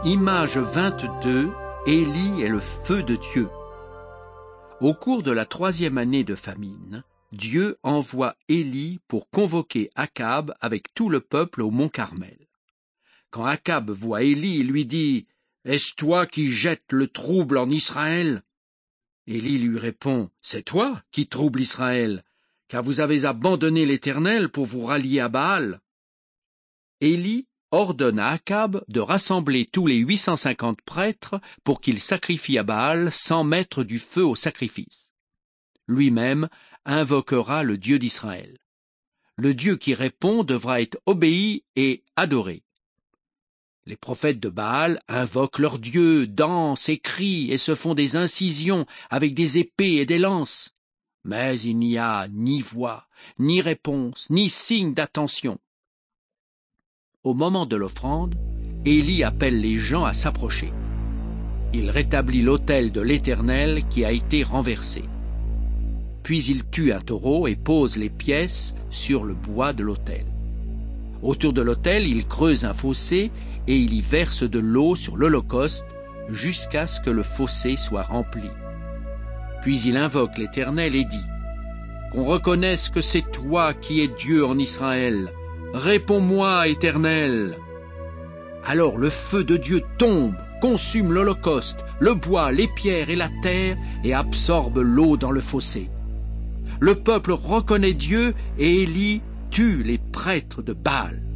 Image 22, Élie est le feu de Dieu. Au cours de la 3e année de famine, Dieu envoie Élie pour convoquer Akab avec tout le peuple au mont Carmel. Quand Akab voit Élie, il lui dit « Est-ce toi qui jettes le trouble en Israël ?» Élie lui répond « C'est toi qui troubles Israël, car vous avez abandonné l'Éternel pour vous rallier à Baal. » Élie ordonne à Akab de rassembler tous les 850 prêtres pour qu'ils sacrifient à Baal sans mettre du feu au sacrifice. Lui-même invoquera le Dieu d'Israël. Le Dieu qui répond devra être obéi et adoré. Les prophètes de Baal invoquent leur Dieu, dansent et crient et se font des incisions avec des épées et des lances. Mais il n'y a ni voix, ni réponse, ni signe d'attention. Au moment de l'offrande, Élie appelle les gens à s'approcher. Il rétablit l'autel de l'Éternel qui a été renversé. Puis il tue un taureau et pose les pièces sur le bois de l'autel. Autour de l'autel, il creuse un fossé et il y verse de l'eau sur l'holocauste jusqu'à ce que le fossé soit rempli. Puis il invoque l'Éternel et dit « Qu'on reconnaisse que c'est toi qui es Dieu en Israël. Réponds-moi, Éternel !» Alors le feu de Dieu tombe, consume l'holocauste, le bois, les pierres et la terre et absorbe l'eau dans le fossé. Le peuple reconnaît Dieu et Élie tue les prêtres de Baal.